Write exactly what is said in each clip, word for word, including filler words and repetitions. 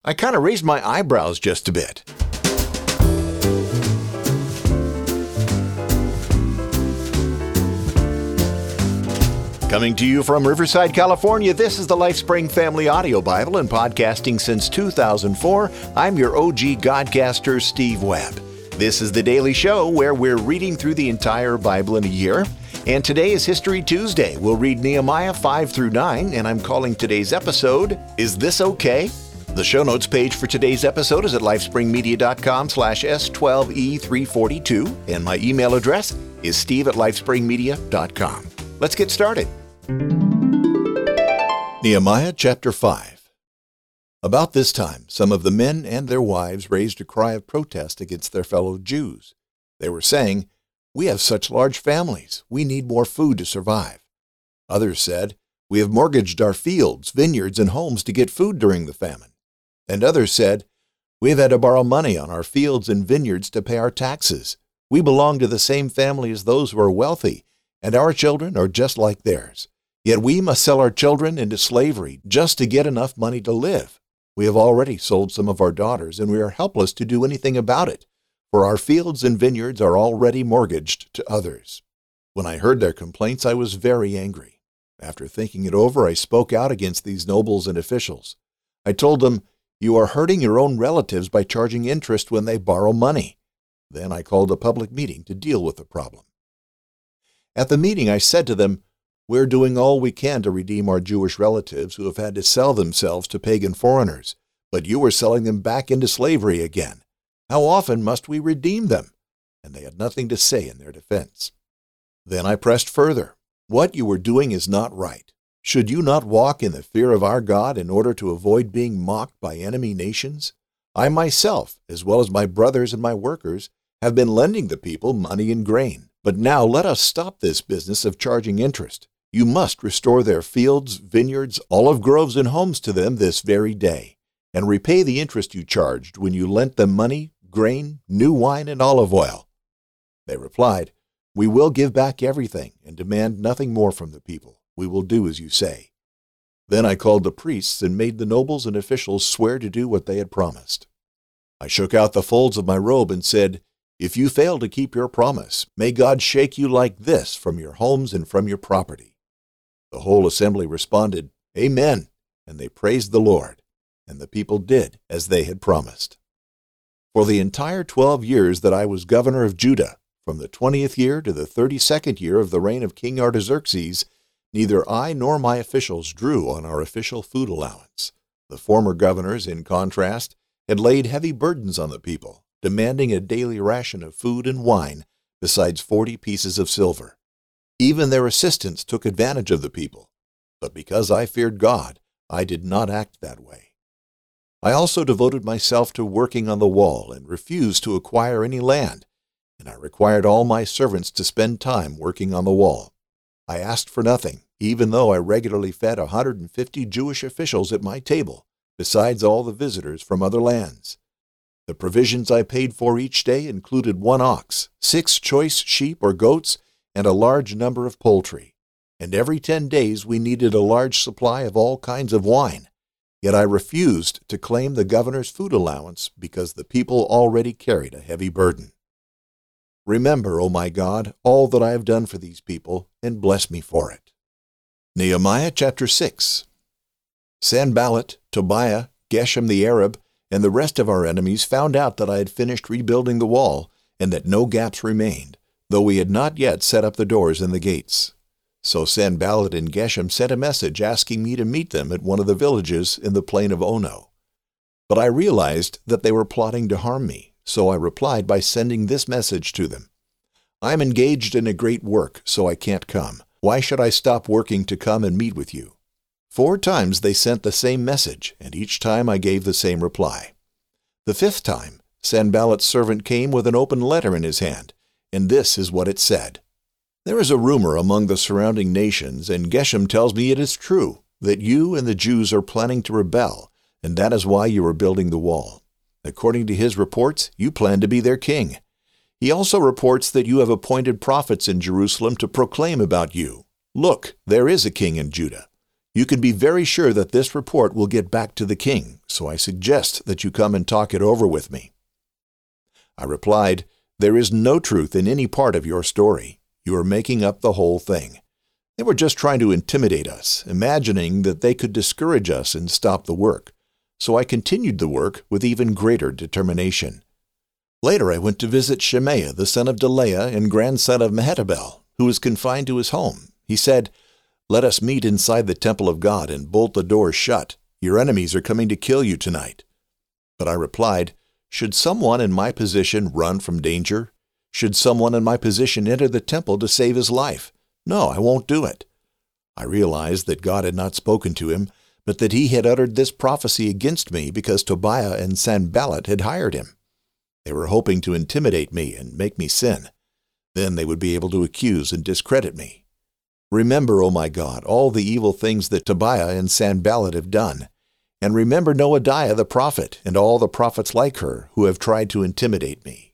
I kind of raised my eyebrows just a bit. Coming to you from Riverside, California, this is the LifeSpring Family Audio Bible, and podcasting since two thousand four, I'm your O G Godcaster, Steve Webb. This is the daily show where we're reading through the entire Bible in a year, and today is History Tuesday. We'll read Nehemiah five through nine, and I'm calling today's episode, Is This Okay? The show notes page for today's episode is at lifespringmedia.com slash S12E342, and my email address is steve at lifespringmedia.com. Let's get started. Nehemiah chapter five. About this time, some of the men and their wives raised a cry of protest against their fellow Jews. They were saying, "We have such large families. We need more food to survive." Others said, "We have mortgaged our fields, vineyards, and homes to get food during the famine." And others said, "We have had to borrow money on our fields and vineyards to pay our taxes. We belong to the same family as those who are wealthy, and our children are just like theirs. Yet we must sell our children into slavery just to get enough money to live. We have already sold some of our daughters, and we are helpless to do anything about it, for our fields and vineyards are already mortgaged to others." When I heard their complaints, I was very angry. After thinking it over, I spoke out against these nobles and officials. I told them, "You are hurting your own relatives by charging interest when they borrow money." Then I called a public meeting to deal with the problem. At the meeting, I said to them, "We're doing all we can to redeem our Jewish relatives who have had to sell themselves to pagan foreigners, but you are selling them back into slavery again. How often must we redeem them?" And they had nothing to say in their defense. Then I pressed further. "What you are doing is not right. Should you not walk in the fear of our God in order to avoid being mocked by enemy nations? I myself, as well as my brothers and my workers, have been lending the people money and grain. But now let us stop this business of charging interest. You must restore their fields, vineyards, olive groves, and homes to them this very day, and repay the interest you charged when you lent them money, grain, new wine, and olive oil." They replied, "We will give back everything and demand nothing more from the people. We will do as you say." Then I called the priests and made the nobles and officials swear to do what they had promised. I shook out the folds of my robe and said, "If you fail to keep your promise, may God shake you like this from your homes and from your property." The whole assembly responded, "Amen," and they praised the Lord, and the people did as they had promised. For the entire twelve years that I was governor of Judah, from the twentieth year to the thirty-second year of the reign of King Artaxerxes, neither I nor my officials drew on our official food allowance. The former governors, in contrast, had laid heavy burdens on the people, demanding a daily ration of food and wine, besides forty pieces of silver. Even their assistants took advantage of the people, but because I feared God, I did not act that way. I also devoted myself to working on the wall and refused to acquire any land, and I required all my servants to spend time working on the wall. I asked for nothing, even though I regularly fed one hundred fifty Jewish officials at my table, besides all the visitors from other lands. The provisions I paid for each day included one ox, six choice sheep or goats, and a large number of poultry. And every ten days we needed a large supply of all kinds of wine. Yet I refused to claim the governor's food allowance because the people already carried a heavy burden. Remember, O my God, all that I have done for these people, and bless me for it. Nehemiah chapter six. Sanballat, Tobiah, Geshem the Arab, and the rest of our enemies found out that I had finished rebuilding the wall, and that no gaps remained, though we had not yet set up the doors and the gates. So Sanballat and Geshem sent a message asking me to meet them at one of the villages in the plain of Ono. But I realized that they were plotting to harm me, so I replied by sending this message to them. "I am engaged in a great work, so I can't come. Why should I stop working to come and meet with you?" Four times they sent the same message, and each time I gave the same reply. The fifth time, Sanballat's servant came with an open letter in his hand, and this is what it said. "There is a rumor among the surrounding nations, and Geshem tells me it is true, that you and the Jews are planning to rebel, and that is why you are building the wall. According to his reports, you plan to be their king. He also reports that you have appointed prophets in Jerusalem to proclaim about you. Look, there is a king in Judah. You can be very sure that this report will get back to the king, so I suggest that you come and talk it over with me." I replied, "There is no truth in any part of your story. You are making up the whole thing. They were just trying to intimidate us, imagining that they could discourage us and stop the work. So I continued the work with even greater determination. Later I went to visit Shemaiah, the son of Delaiah and grandson of Mehetabel, who was confined to his home. He said, 'Let us meet inside the temple of God and bolt the doors shut. Your enemies are coming to kill you tonight.' But I replied, 'Should someone in my position run from danger? Should someone in my position enter the temple to save his life? No, I won't do it.' I realized that God had not spoken to him, but that he had uttered this prophecy against me because Tobiah and Sanballat had hired him. They were hoping to intimidate me and make me sin. Then they would be able to accuse and discredit me. Remember, O my God, all the evil things that Tobiah and Sanballat have done. And remember Noadiah the prophet and all the prophets like her who have tried to intimidate me."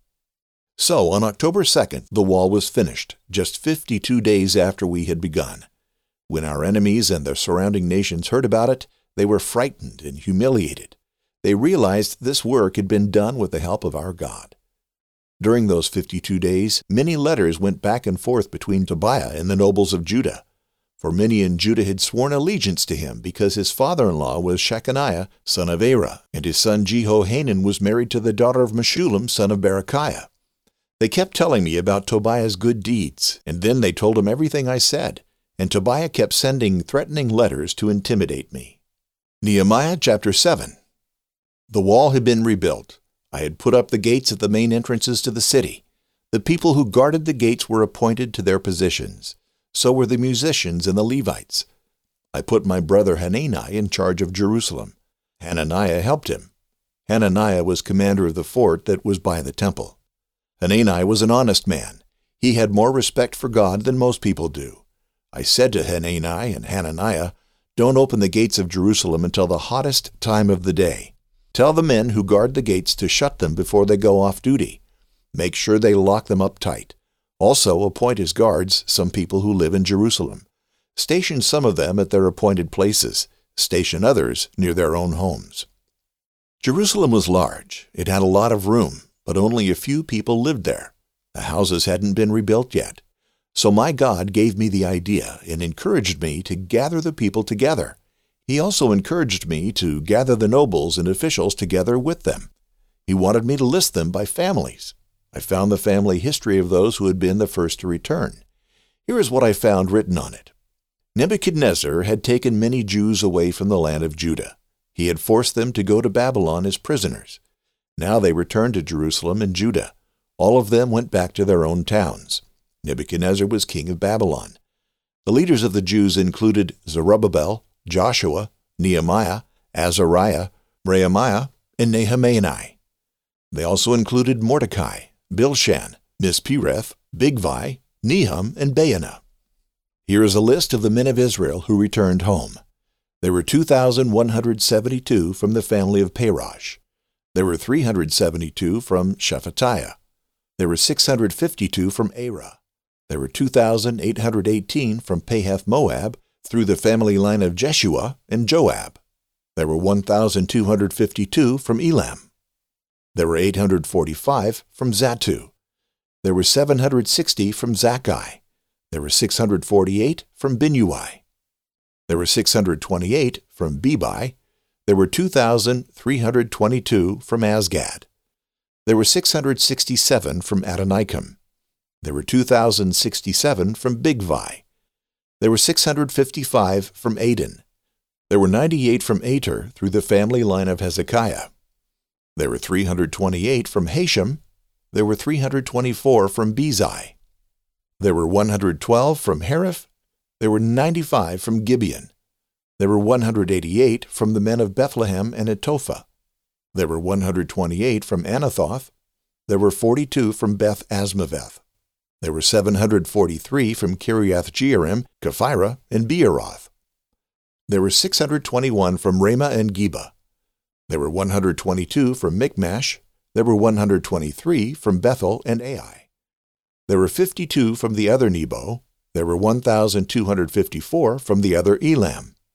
So on October second, the wall was finished, just fifty-two days after we had begun. When our enemies and the surrounding nations heard about it, they were frightened and humiliated. They realized this work had been done with the help of our God. During those fifty-two days, many letters went back and forth between Tobiah and the nobles of Judah. For many in Judah had sworn allegiance to him because his father-in-law was Shechaniah, son of Arah, and his son Jehohanan was married to the daughter of Meshullam, son of Berechiah. They kept telling me about Tobiah's good deeds, and then they told him everything I said, and Tobiah kept sending threatening letters to intimidate me. Nehemiah chapter seven. The wall had been rebuilt. I had put up the gates at the main entrances to the city. The people who guarded the gates were appointed to their positions. So were the musicians and the Levites. I put my brother Hanani in charge of Jerusalem. Hananiah helped him. Hananiah was commander of the fort that was by the temple. Hanani was an honest man. He had more respect for God than most people do. I said to Hanani and Hananiah, "Don't open the gates of Jerusalem until the hottest time of the day. Tell the men who guard the gates to shut them before they go off duty. Make sure they lock them up tight. Also appoint as guards some people who live in Jerusalem. Station some of them at their appointed places. Station others near their own homes." Jerusalem was large. It had a lot of room, but only a few people lived there. The houses hadn't been rebuilt yet. So my God gave me the idea and encouraged me to gather the people together. He also encouraged me to gather the nobles and officials together with them. He wanted me to list them by families. I found the family history of those who had been the first to return. Here is what I found written on it. Nebuchadnezzar had taken many Jews away from the land of Judah. He had forced them to go to Babylon as prisoners. Now they returned to Jerusalem and Judah. All of them went back to their own towns. Nebuchadnezzar was king of Babylon. The leaders of the Jews included Zerubbabel, Joshua, Nehemiah, Azariah, Rehemiah, and Nehemiah. They also included Mordecai, Bilshan, Mispireth, Bigvai, Nehum, and Baanah. Here is a list of the men of Israel who returned home. There were two thousand one hundred seventy-two from the family of Parosh. There were three hundred seventy-two from Shephatiah. There were six hundred fifty-two from Arah. There were two thousand eight hundred eighteen from Pahath-Moab through the family line of Jeshua and Joab. There were one thousand two hundred fifty-two from Elam. There were eight hundred forty-five from Zattu. There were seven hundred sixty from Zakkai. There were six hundred forty-eight from Binnui. There were six hundred twenty-eight from Bebai. There were two thousand three hundred twenty-two from Asgad. There were six hundred sixty-seven from Adonikam. There were two thousand sixty-seven from Bigvai. There were six hundred fifty-five from Adin. There were ninety-eight from Ater through the family line of Hezekiah. There were three hundred twenty-eight from Hashem. There were three hundred twenty-four from Bezai. There were one hundred twelve from Hariph. There were ninety-five from Gibeon. There were one hundred eighty-eight from the men of Bethlehem and Etophah. There were one hundred twenty-eight from Anathoth. There were forty-two from Beth Asmaveth. There were seven hundred forty-three from Kiriath-Jearim, Kephirah, and Beeroth. There were six hundred twenty-one from Ramah and Geba. There were one hundred twenty-two from Michmash. There were one hundred twenty-three from Bethel and Ai. There were fifty-two from the other Nebo. There were one thousand two hundred fifty-four from the other Elam.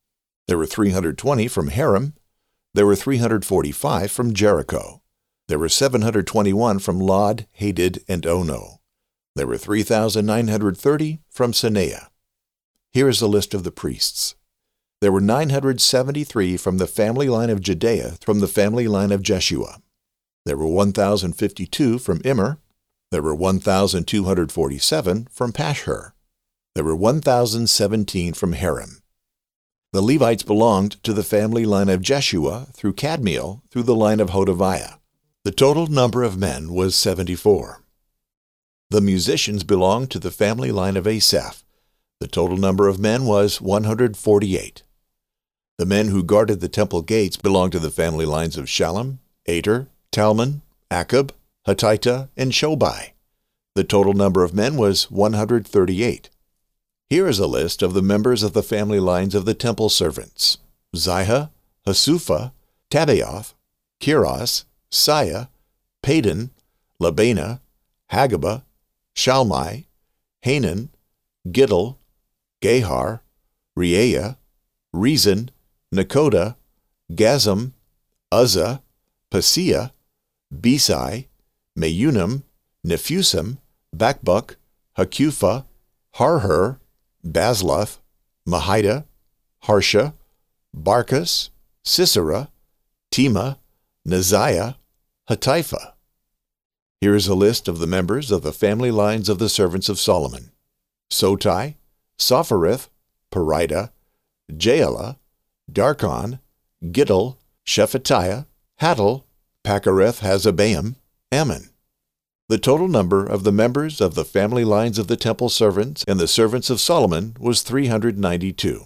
There were three hundred twenty from Haram. There were three hundred forty-five from Jericho. There were seven hundred twenty-one from Lod, Hadid, and Ono. There were three thousand nine hundred thirty from Sanaah. Here is a list of the priests. There were nine hundred seventy-three from the family line of Jedaiah, from the family line of Jeshua. There were one thousand fifty-two from Immer. There were one thousand two hundred forty-seven from Pashhur. There were one thousand seventeen from Haram. The Levites belonged to the family line of Jeshua through Kadmiel, through the line of Hodaviah. The total number of men was seventy-four. The musicians belonged to the family line of Asaph. The total number of men was one hundred forty-eight. The men who guarded the temple gates belonged to the family lines of Shallum, Ater, Talmon, Akub, Hatita, and Shobai. The total number of men was one hundred thirty-eight. Here is a list of the members of the family lines of the temple servants: Ziha, Hasupha, Tabaoth, Kiros, Saya, Padon, Labana, Hagabah, Shalmai, Hanan, Giddel, Gahar, Reaiah, Rezin, Nakoda, Gazam, Uzzah, Paseah, Besai, Meunim, Nephusim, Bakbuk, Hakupha, Harhur, Bazluth, Mahida, Harsha, Barkos, Sisera, Tema, Neziah, Hatipha. Here is a list of the members of the family lines of the servants of Solomon: Sotai, Sophereth, Perida, Jaala, Darkon, Giddel, Shephatiah, Hattil, Pachereth Hazabaim, Ammon. The total number of the members of the family lines of the temple servants and the servants of Solomon was three hundred ninety-two.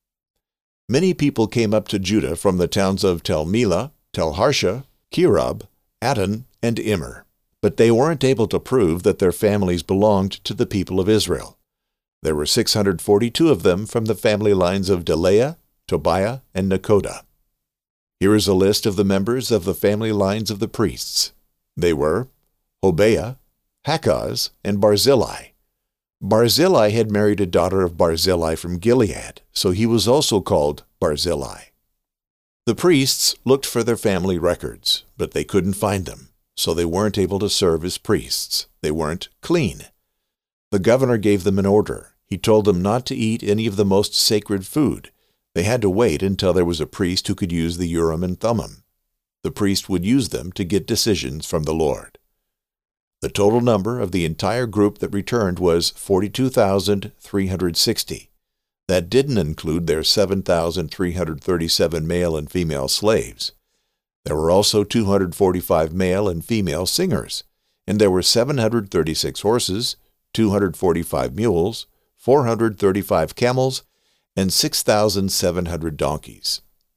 Many people came up to Judah from the towns of Tel Melah, Tel Harsha, Kirab, Adon, and Immer, but they weren't able to prove that their families belonged to the people of Israel. There were six hundred forty-two of them from the family lines of Delaiah, Tobiah, and Nakoda. Here is a list of the members of the family lines of the priests. They were Hobaiah, Hakaz, and Barzillai. Barzillai had married a daughter of Barzillai from Gilead, so he was also called Barzillai. The priests looked for their family records, but they couldn't find them, so they weren't able to serve as priests. They weren't clean. The governor gave them an order. He told them not to eat any of the most sacred food. They had to wait until there was a priest who could use the Urim and Thummim. The priest would use them to get decisions from the Lord. The total number of the entire group that returned was forty-two thousand three hundred sixty. That didn't include their seven thousand three hundred thirty-seven male and female slaves. There were also two hundred forty-five male and female singers, and there were seven hundred thirty-six horses, two hundred forty-five mules, four hundred thirty-five camels, and six thousand seven hundred donkeys.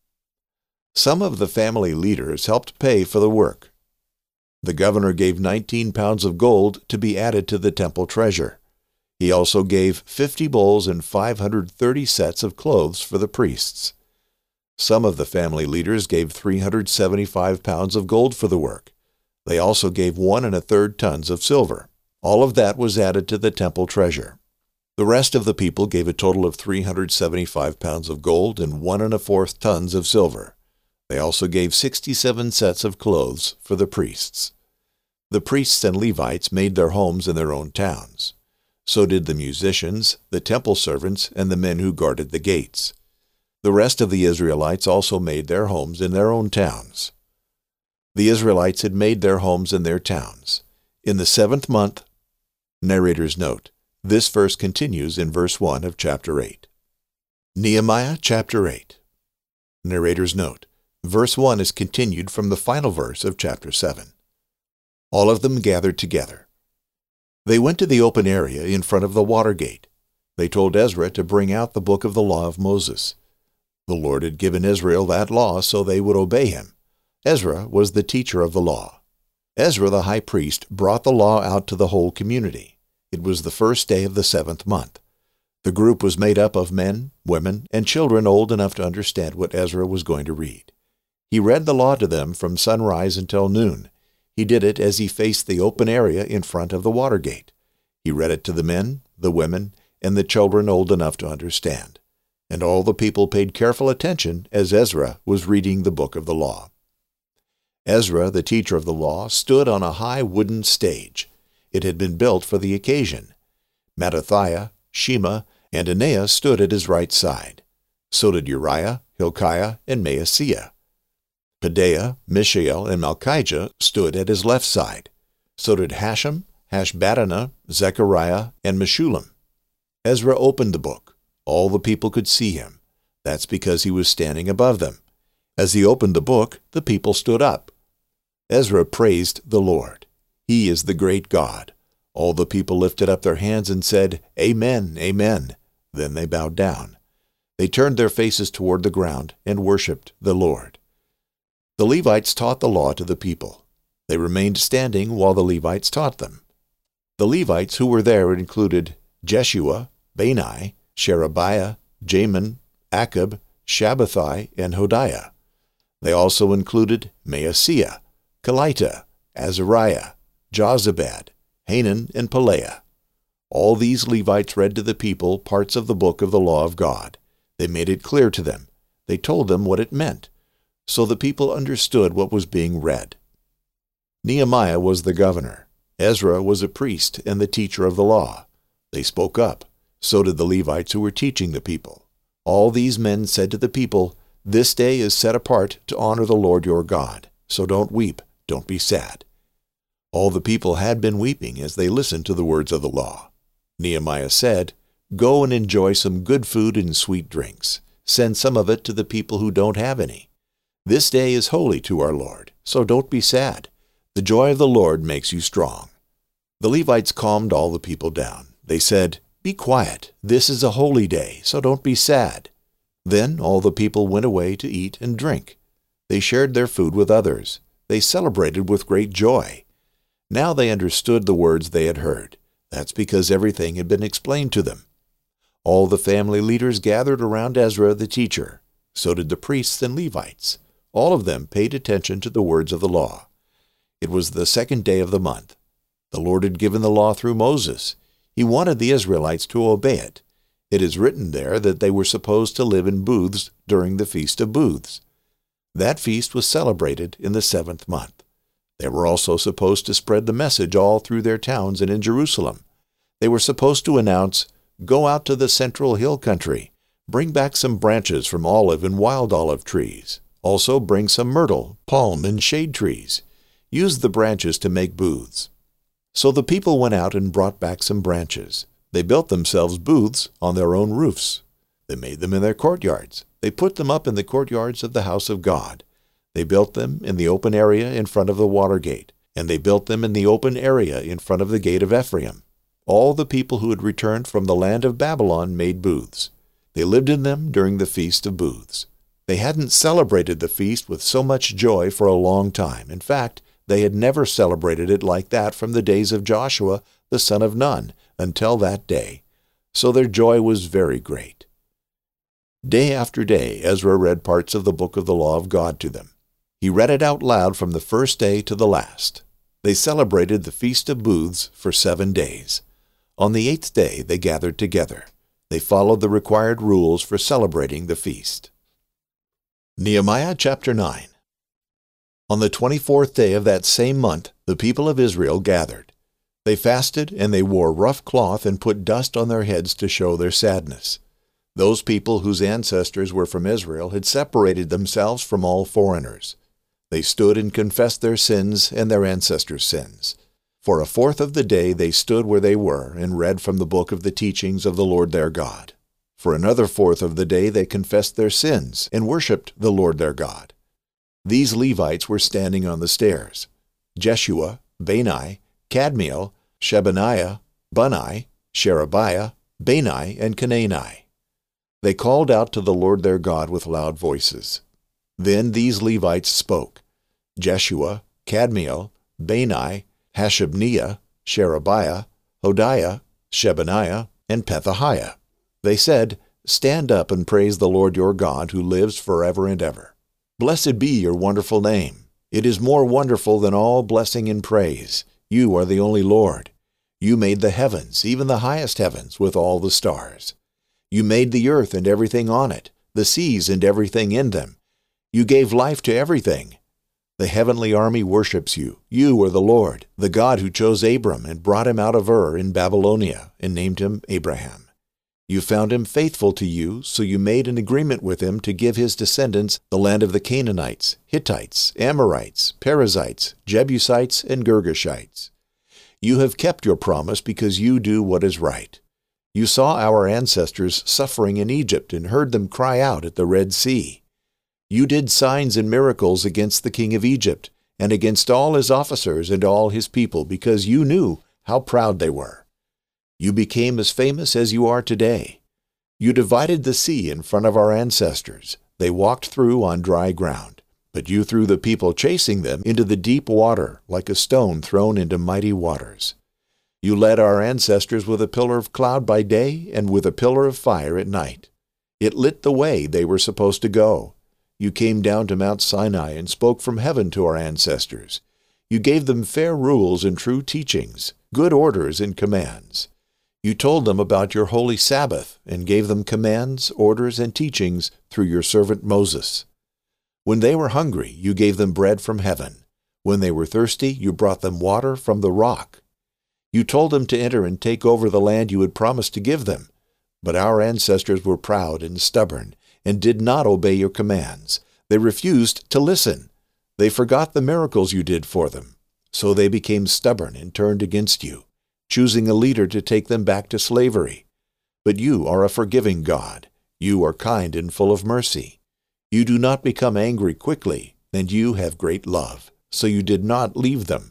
Some of the family leaders helped pay for the work. The governor gave nineteen pounds of gold to be added to the temple treasure. He also gave fifty bowls and five hundred thirty sets of clothes for the priests. Some of the family leaders gave three hundred seventy-five pounds of gold for the work. They also gave one and a third tons of silver. All of that was added to the temple treasure. The rest of the people gave a total of three hundred seventy-five pounds of gold and one and a fourth tons of silver. They also gave sixty-seven sets of clothes for the priests. The priests and Levites made their homes in their own towns. So did the musicians, the temple servants, and the men who guarded the gates. The rest of the Israelites also made their homes in their own towns. The Israelites had made their homes in their towns. In the seventh month, narrator's note, this verse continues in verse one of chapter eight. Nehemiah chapter eight. Narrator's note, verse one is continued from the final verse of chapter seven. All of them gathered together. They went to the open area in front of the water gate. They told Ezra to bring out the book of the law of Moses. The Lord had given Israel that law so they would obey him. Ezra was the teacher of the law. Ezra the high priest brought the law out to the whole community. It was the first day of the seventh month. The group was made up of men, women, and children old enough to understand what Ezra was going to read. He read the law to them from sunrise until noon. He did it as he faced the open area in front of the water gate. He read it to the men, the women, and the children old enough to understand. And all the people paid careful attention as Ezra was reading the book of the law. Ezra, the teacher of the law, stood on a high wooden stage. It had been built for the occasion. Mattathiah, Shema, and Ananiah stood at his right side. So did Uriah, Hilkiah, and Maaseiah. Pedaiah, Mishael, and Malchijah stood at his left side. So did Hashem, Hashbaddanah, Zechariah, and Meshullam. Ezra opened the book. All the people could see him. That's because he was standing above them. As he opened the book, the people stood up. Ezra praised the Lord. He is the great God. All the people lifted up their hands and said, Amen, Amen. Then they bowed down. They turned their faces toward the ground and worshipped the Lord. The Levites taught the law to the people. They remained standing while the Levites taught them. The Levites who were there included Jeshua, Bani, Sherebiah, Jamin, Akab, Shabbathai, and Hodiah. They also included Maaseiah, Kelita, Azariah, Jozabad, Hanan, and Pelaiah. All these Levites read to the people parts of the book of the law of God. They made it clear to them. They told them what it meant, so the people understood what was being read. Nehemiah was the governor. Ezra was a priest and the teacher of the law. They spoke up. So did the Levites who were teaching the people. All these men said to the people, This day is set apart to honor the Lord your God, so don't weep, don't be sad. All the people had been weeping as they listened to the words of the law. Nehemiah said, Go and enjoy some good food and sweet drinks. Send some of it to the people who don't have any. This day is holy to our Lord, so don't be sad. The joy of the Lord makes you strong. The Levites calmed all the people down. They said, Be quiet. This is a holy day, so don't be sad. Then all the people went away to eat and drink. They shared their food with others. They celebrated with great joy. Now they understood the words they had heard. That's because everything had been explained to them. All the family leaders gathered around Ezra the teacher. So did the priests and Levites. All of them paid attention to the words of the law. It was the second day of the month. The Lord had given the law through Moses. He wanted the Israelites to obey it. It is written there that they were supposed to live in booths during the Feast of Booths. That feast was celebrated in the seventh month. They were also supposed to spread the message all through their towns and in Jerusalem. They were supposed to announce, Go out to the central hill country. Bring back some branches from olive and wild olive trees. Also bring some myrtle, palm, and shade trees. Use the branches to make booths. So the people went out and brought back some branches. They built themselves booths on their own roofs. They made them in their courtyards. They put them up in the courtyards of the house of God. They built them in the open area in front of the water gate, and they built them in the open area in front of the gate of Ephraim. All the people who had returned from the land of Babylon made booths. They lived in them during the Feast of Booths. They hadn't celebrated the feast with so much joy for a long time. In fact, they had never celebrated it like that from the days of Joshua, the son of Nun, until that day. So their joy was very great. Day after day, Ezra read parts of the book of the law of God to them. He read it out loud from the first day to the last. They celebrated the Feast of Booths for seven days. On the eighth day they gathered together. They followed the required rules for celebrating the feast. Nehemiah chapter nine. On the twenty-fourth day of that same month, the people of Israel gathered. They fasted, and they wore rough cloth and put dust on their heads to show their sadness. Those people whose ancestors were from Israel had separated themselves from all foreigners. They stood and confessed their sins and their ancestors' sins. For a fourth of the day they stood where they were and read from the book of the teachings of the Lord their God. For another fourth of the day they confessed their sins and worshipped the Lord their God. These Levites were standing on the stairs: Jeshua, Bani, Kadmiel, Shebaniah, Bunni, Sherebiah, Bani, and Canaani. They called out to the Lord their God with loud voices. Then these Levites spoke: Jeshua, Kadmiel, Bani, Hashabniah, Sherebiah, Hodiah, Shebaniah, and Pethahiah. They said, Stand up and praise the Lord your God, who lives forever and ever. Blessed be your wonderful name. It is more wonderful than all blessing and praise. You are the only Lord. You made the heavens, even the highest heavens, with all the stars. You made the earth and everything on it, the seas and everything in them. You gave life to everything. The heavenly army worships you. You are the Lord, the God who chose Abram and brought him out of Ur in Babylonia and named him Abraham. You found him faithful to you, so you made an agreement with him to give his descendants the land of the Canaanites, Hittites, Amorites, Perizzites, Jebusites, and Girgashites. You have kept your promise because you do what is right. You saw our ancestors suffering in Egypt and heard them cry out at the Red Sea. You did signs and miracles against the king of Egypt and against all his officers and all his people because you knew how proud they were. You became as famous as you are today. You divided the sea in front of our ancestors. They walked through on dry ground, but you threw the people chasing them into the deep water like a stone thrown into mighty waters. You led our ancestors with a pillar of cloud by day and with a pillar of fire at night. It lit the way they were supposed to go. You came down to Mount Sinai and spoke from heaven to our ancestors. You gave them fair rules and true teachings, good orders and commands. You told them about your holy Sabbath and gave them commands, orders, and teachings through your servant Moses. When they were hungry, you gave them bread from heaven. When they were thirsty, you brought them water from the rock. You told them to enter and take over the land you had promised to give them. But our ancestors were proud and stubborn and did not obey your commands. They refused to listen. They forgot the miracles you did for them. So they became stubborn and turned against you, choosing a leader to take them back to slavery. But you are a forgiving God. You are kind and full of mercy. You do not become angry quickly, and you have great love, so you did not leave them.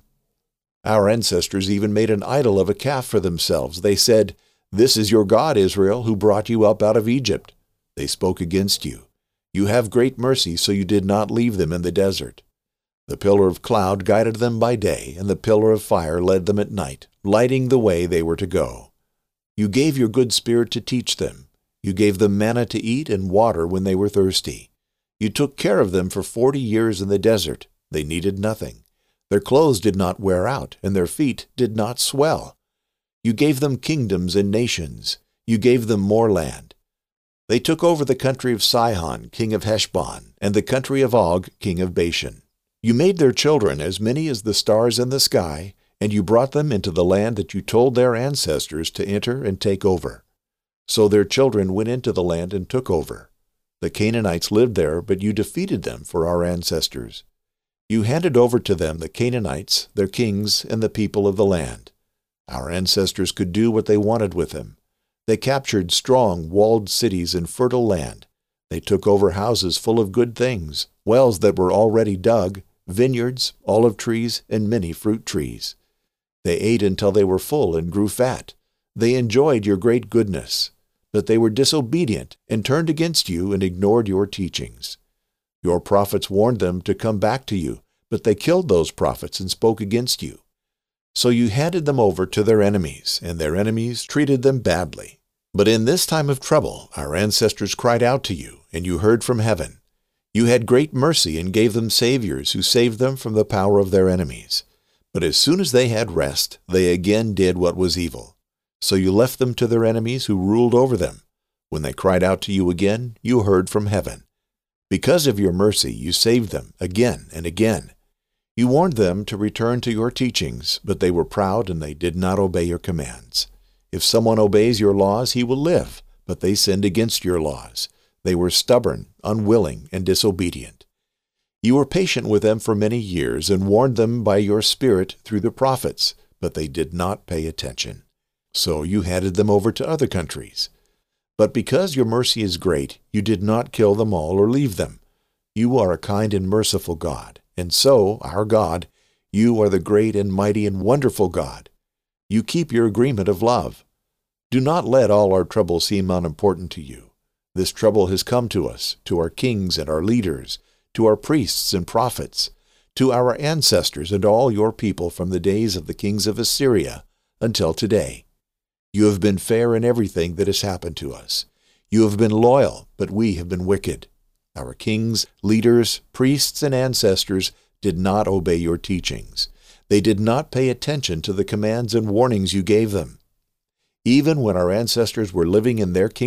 Our ancestors even made an idol of a calf for themselves. They said, "This is your God, Israel, who brought you up out of Egypt." They spoke against you. You have great mercy, so you did not leave them in the desert. The pillar of cloud guided them by day, and the pillar of fire led them at night, lighting the way they were to go. You gave your good spirit to teach them. You gave them manna to eat and water when they were thirsty. You took care of them for forty years in the desert. They needed nothing. Their clothes did not wear out, and their feet did not swell. You gave them kingdoms and nations. You gave them more land. They took over the country of Sihon, king of Heshbon, and the country of Og, king of Bashan. You made their children as many as the stars in the sky, and you brought them into the land that you told their ancestors to enter and take over. So their children went into the land and took over. The Canaanites lived there, but you defeated them for our ancestors. You handed over to them the Canaanites, their kings, and the people of the land. Our ancestors could do what they wanted with them. They captured strong, walled cities and fertile land. They took over houses full of good things, wells that were already dug, vineyards, olive trees, and many fruit trees. They ate until they were full and grew fat. They enjoyed your great goodness. But they were disobedient and turned against you and ignored your teachings. Your prophets warned them to come back to you, but they killed those prophets and spoke against you. So you handed them over to their enemies, and their enemies treated them badly. But in this time of trouble, our ancestors cried out to you, and you heard from heaven. You had great mercy and gave them saviors who saved them from the power of their enemies. But as soon as they had rest, they again did what was evil. So you left them to their enemies who ruled over them. When they cried out to you again, you heard from heaven. Because of your mercy, you saved them again and again. You warned them to return to your teachings, but they were proud and they did not obey your commands. If someone obeys your laws, he will live, but they sinned against your laws. They were stubborn, unwilling, and disobedient. You were patient with them for many years and warned them by your Spirit through the prophets, but they did not pay attention. So you handed them over to other countries. But because your mercy is great, you did not kill them all or leave them. You are a kind and merciful God, and so, our God, you are the great and mighty and wonderful God. You keep your agreement of love. Do not let all our trouble seem unimportant to you. This trouble has come to us, to our kings and our leaders, to our priests and prophets, to our ancestors and all your people from the days of the kings of Assyria until today. You have been fair in everything that has happened to us. You have been loyal, but we have been wicked. Our kings, leaders, priests, and ancestors did not obey your teachings. They did not pay attention to the commands and warnings you gave them. Even when our ancestors were living in their kingdom,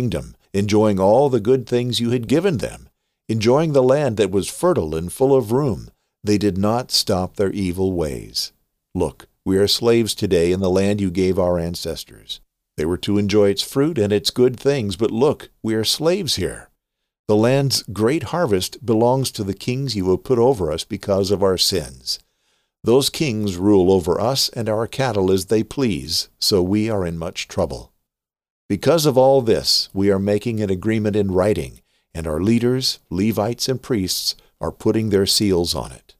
enjoying all the good things you had given them, enjoying the land that was fertile and full of room. They did not stop their evil ways. Look, we are slaves today in the land you gave our ancestors. They were to enjoy its fruit and its good things, but look, we are slaves here. The land's great harvest belongs to the kings you have put over us because of our sins. Those kings rule over us and our cattle as they please, so we are in much trouble. Because of all this, we are making an agreement in writing, and our leaders, Levites, and priests are putting their seals on it.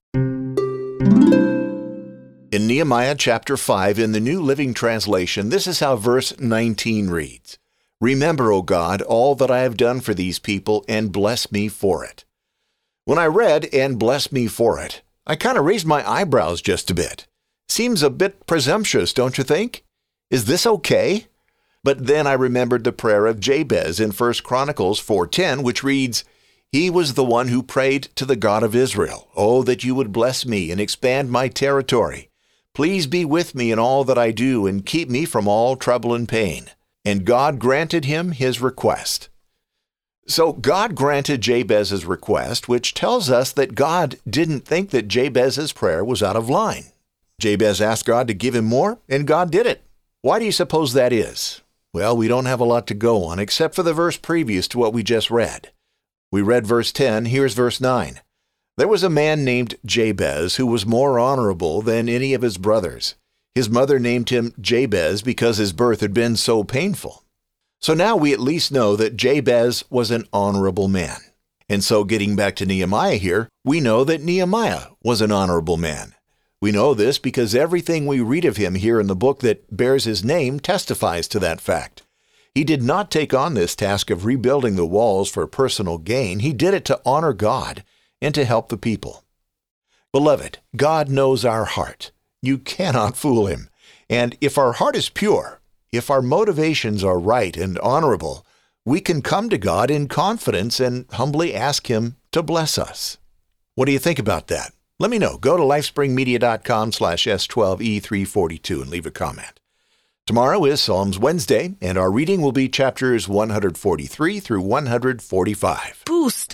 In Nehemiah chapter five, in the New Living Translation, this is how verse nineteen reads, "Remember, O God, all that I have done for these people, and bless me for it." When I read, "and bless me for it," I kind of raised my eyebrows just a bit. Seems a bit presumptuous, don't you think? Is this okay? But then I remembered the prayer of Jabez in First Chronicles four ten, which reads, "He was the one who prayed to the God of Israel, oh, that you would bless me and expand my territory. Please be with me in all that I do and keep me from all trouble and pain." And God granted him his request. So God granted Jabez's request, which tells us that God didn't think that Jabez's prayer was out of line. Jabez asked God to give him more, and God did it. Why do you suppose that is? Well, we don't have a lot to go on except for the verse previous to what we just read. We read verse ten, here's verse nine. "There was a man named Jabez who was more honorable than any of his brothers. His mother named him Jabez because his birth had been so painful." So now we at least know that Jabez was an honorable man. And so getting back to Nehemiah here, we know that Nehemiah was an honorable man. We know this because everything we read of him here in the book that bears his name testifies to that fact. He did not take on this task of rebuilding the walls for personal gain. He did it to honor God and to help the people. Beloved, God knows our heart. You cannot fool him. And if our heart is pure, if our motivations are right and honorable, we can come to God in confidence and humbly ask him to bless us. What do you think about that? Let me know. Go to lifespringmedia.com slash S12E342 and leave a comment. Tomorrow is Psalms Wednesday, and our reading will be chapters one forty-three through one forty-five. Boost!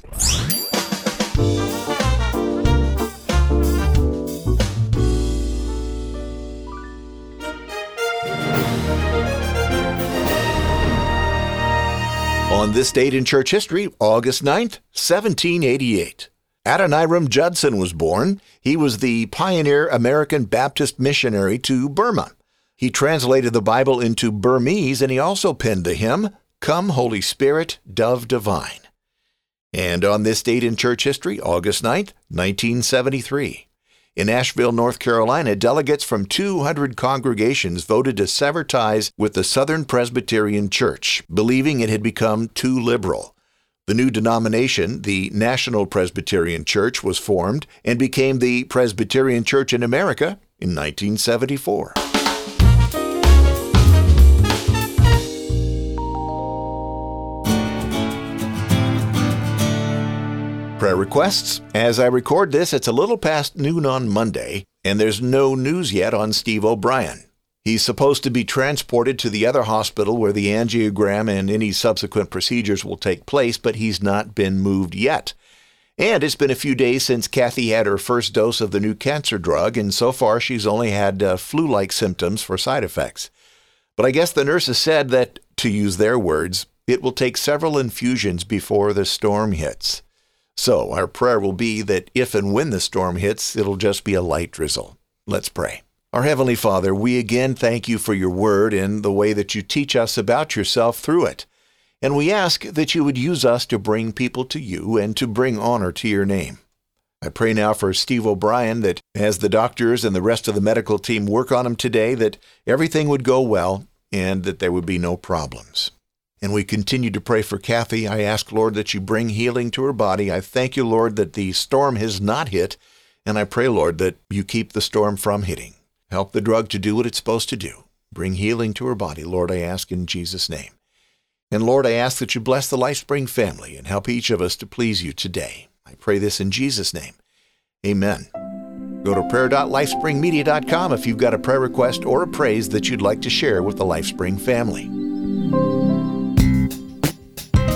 On this date in church history, August ninth, seventeen eighty-eight. Adoniram Judson was born. He was the pioneer American Baptist missionary to Burma. He translated the Bible into Burmese, and he also penned the hymn, "Come, Holy Spirit, Dove Divine." And on this date in church history, August ninth, nineteen seventy-three. In Asheville, North Carolina, delegates from two hundred congregations voted to sever ties with the Southern Presbyterian Church, believing it had become too liberal. The new denomination, the National Presbyterian Church, was formed and became the Presbyterian Church in America in nineteen seventy-four. Prayer requests. As I record this, it's a little past noon on Monday, and there's no news yet on Steve O'Brien. He's supposed to be transported to the other hospital where the angiogram and any subsequent procedures will take place, but he's not been moved yet. And it's been a few days since Kathy had her first dose of the new cancer drug, and so far she's only had uh, flu-like symptoms for side effects. But I guess the nurses said that, to use their words, it will take several infusions before the storm hits. So our prayer will be that if and when the storm hits, it'll just be a light drizzle. Let's pray. Our Heavenly Father, we again thank you for your word and the way that you teach us about yourself through it. And we ask that you would use us to bring people to you and to bring honor to your name. I pray now for Steve O'Brien that as the doctors and the rest of the medical team work on him today, that everything would go well and that there would be no problems. And we continue to pray for Kathy. I ask, Lord, that you bring healing to her body. I thank you, Lord, that the storm has not hit. And I pray, Lord, that you keep the storm from hitting. Help the drug to do what it's supposed to do. Bring healing to her body, Lord, I ask in Jesus' name. And Lord, I ask that you bless the LifeSpring family and help each of us to please you today. I pray this in Jesus' name. Amen. Go to prayer dot lifespring media dot com if you've got a prayer request or a praise that you'd like to share with the LifeSpring family.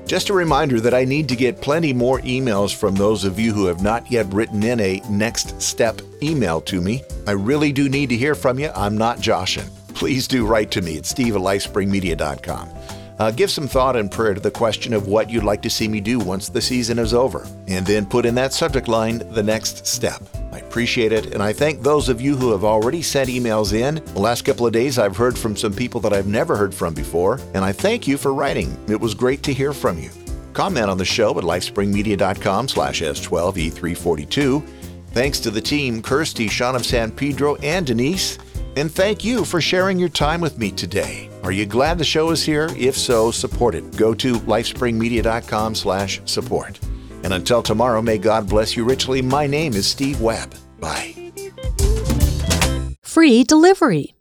Just a reminder that I need to get plenty more emails from those of you who have not yet written in a next step email to me. I really do need to hear from you. I'm not joshing. Please do write to me at steve at lifespring media dot com. Uh, give some thought and prayer to the question of what you'd like to see me do once the season is over, and then put in that subject line, the next step. I appreciate it, and I thank those of you who have already sent emails in. The last couple of days, I've heard from some people that I've never heard from before, and I thank you for writing. It was great to hear from you. Comment on the show at lifespring media dot com slash S twelve E three forty-two. Thanks to the team, Kirsty, Sean of San Pedro, and Denise. And thank you for sharing your time with me today. Are you glad the show is here? If so, support it. Go to lifespring media dot com slash support. And until tomorrow, may God bless you richly. My name is Steve Webb. Bye. Free delivery.